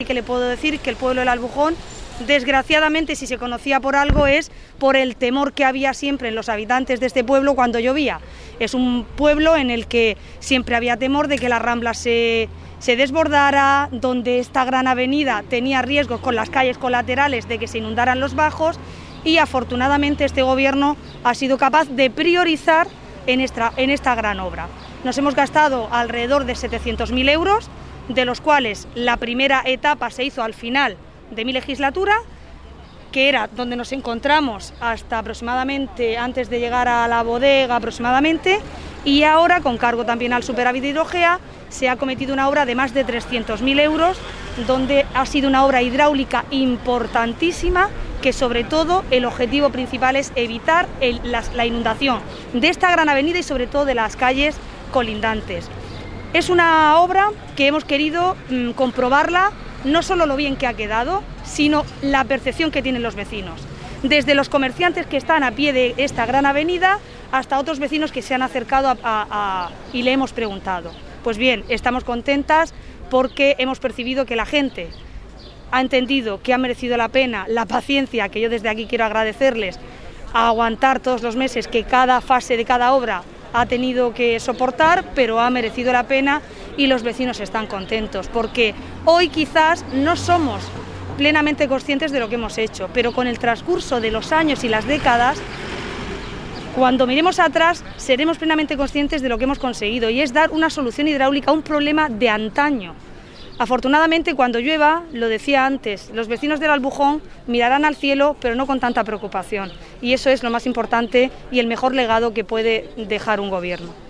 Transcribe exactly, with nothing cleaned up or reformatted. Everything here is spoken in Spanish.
que le puedo decir que el pueblo del Albujón, desgraciadamente, si se conocía por algo, es por el temor que había siempre en los habitantes de este pueblo cuando llovía. Es un pueblo en el que siempre había temor de que la Rambla se, se desbordara, donde esta gran avenida tenía riesgos con las calles colaterales de que se inundaran los bajos, y afortunadamente este gobierno ha sido capaz de priorizar en esta, en esta gran obra. Nos hemos gastado alrededor de setecientos mil euros, de los cuales la primera etapa se hizo al final de mi legislatura, que era donde nos encontramos hasta aproximadamente, antes de llegar a la bodega aproximadamente, y ahora, con cargo también al superávit de Hidrogea, se ha cometido una obra de más de trescientos mil euros, donde ha sido una obra hidráulica importantísima, que sobre todo el objetivo principal es evitar el, la, la inundación de esta gran avenida y sobre todo de las calles colindantes. Es una obra que hemos querido mmm, comprobarla, no solo lo bien que ha quedado, sino la percepción que tienen los vecinos. Desde los comerciantes que están a pie de esta gran avenida hasta otros vecinos que se han acercado a, a, a, y le hemos preguntado. Pues bien, estamos contentas porque hemos percibido que la gente ha entendido que ha merecido la pena la paciencia, que yo desde aquí quiero agradecerles, a aguantar todos los meses que cada fase de cada obra ha tenido que soportar, pero ha merecido la pena y los vecinos están contentos, porque hoy quizás no somos plenamente conscientes de lo que hemos hecho, pero con el transcurso de los años y las décadas, cuando miremos atrás, seremos plenamente conscientes de lo que hemos conseguido, y es dar una solución hidráulica a un problema de antaño. Afortunadamente, cuando llueva, lo decía antes, los vecinos del Albujón mirarán al cielo, pero no con tanta preocupación, y eso es lo más importante y el mejor legado que puede dejar un gobierno.